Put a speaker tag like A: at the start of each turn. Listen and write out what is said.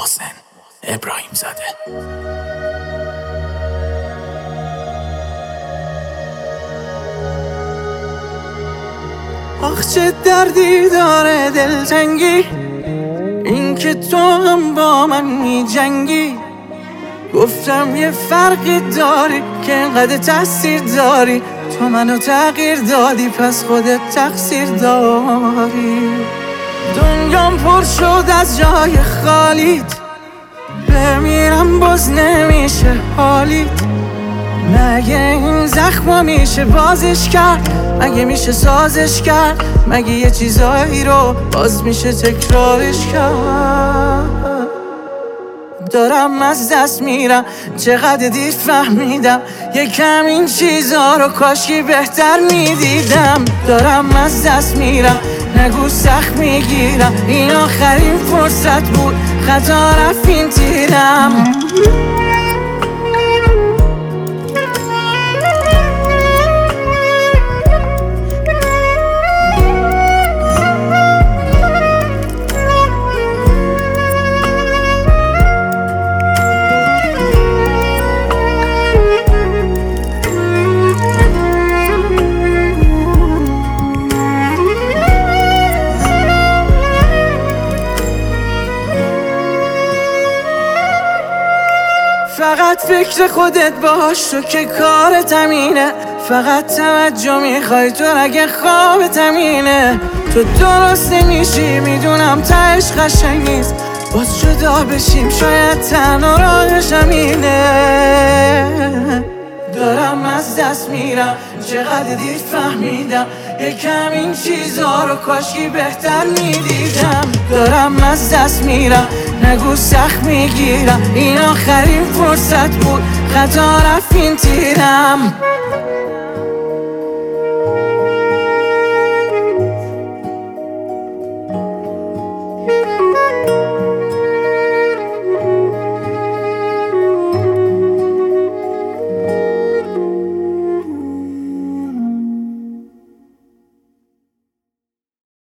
A: محسن ابراهیم زاده.
B: آخ چه دردی داره دلتنگی، این که تو هم با من می جنگی. گفتم یه فرقی داری که اینقدر تاثیر داری، تو منو تغییر دادی پس خودت تقصیر داری. دنیام پر شد از جای خالیت، بمیرم باز نمیشه حالیت. مگه این زخما میشه بازش کرد؟ مگه میشه سازش کرد؟ مگه یه چیزایی رو باز میشه تکرارش کرد؟ دارم از دست میرم، چقدر دیر فهمیدم یکم این چیزا رو کاشکی بهتر میدیدم. دارم از دست میرم، نگو سخت میگیرم، این آخرین فرصت بود، خطا رفت این تیرم. فقط فکر خودت باش، تو که کارت همینه. فقط توجه میخوای تو اگه خوابت همینه. تو درست نمیشی میدونم تهش قشنگ نیست، باز جدا بشیم شاید تنها راهش همینه. دارم از دست میرم، چقدر دیر فهمیدم یکم این چیزا رو کاشکی بهتر میدیدم. دارم از دست میرم، نگو سخت میگیرم، این آخرین فرصت بود، خطا رفت این تیرم.